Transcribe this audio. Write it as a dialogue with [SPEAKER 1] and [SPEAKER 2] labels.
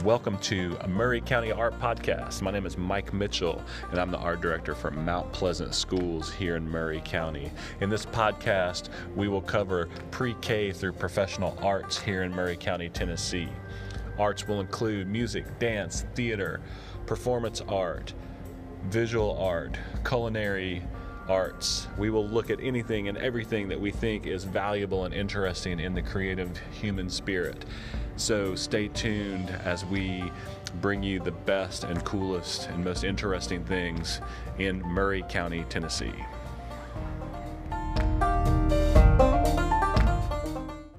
[SPEAKER 1] Welcome to Murray County Art Podcast. My name is Mike Mitchell, and I'm the art director for Mount Pleasant Schools here in Murray County. In this podcast, we will cover pre-K through professional arts here in Murray County, Tennessee. Arts will include music, dance, theater, performance art, visual art, culinary arts. We will look at anything and everything that we think is valuable and interesting in the creative human spirit. So stay tuned as we bring you the best and coolest and most interesting things in Murray County, Tennessee.